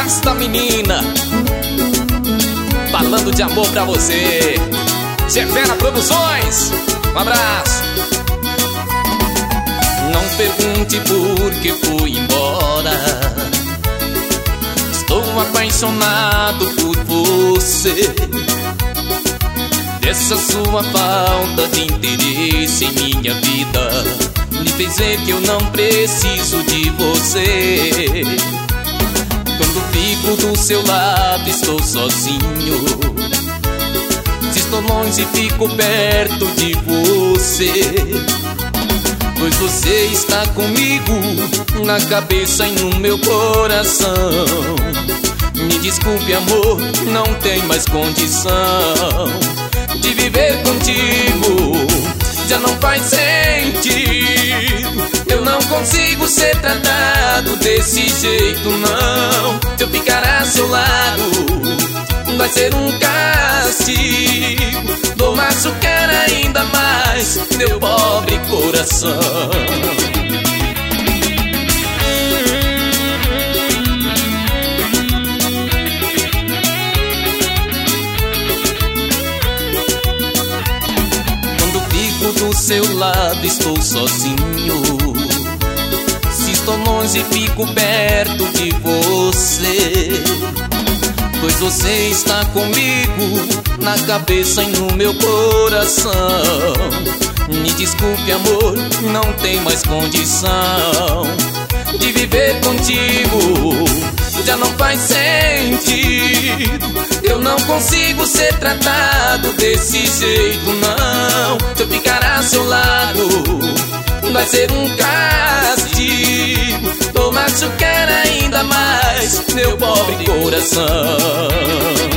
Rasta menina, falando de amor pra você. Severa Produções, um abraço. Não pergunte por que fui embora. Estou apaixonado por você. Essa sua falta de interesse em minha vida me fez ver que eu não preciso de você. Quando fico do seu lado estou sozinho. Se estou longe fico perto de você, pois você está comigo na cabeça e no meu coração. Me desculpe amor, não tem mais condição de viver contigo, já não faz sentido. Eu não consigo ser tratado desse jeito não. Se eu ficar a seu lado vai ser um castigo. Vou machucar ainda mais meu pobre coração. Do seu lado estou sozinho. Se estou longe fico perto de você, pois você está comigo na cabeça e no meu coração. Me desculpe amor, não tem mais condição de viver contigo, já não faz sentido. Eu não consigo ser tratado desse jeito não. Se eu ficar a seu lado vai ser um castigo. Vou machucar ainda mais meu pobre coração.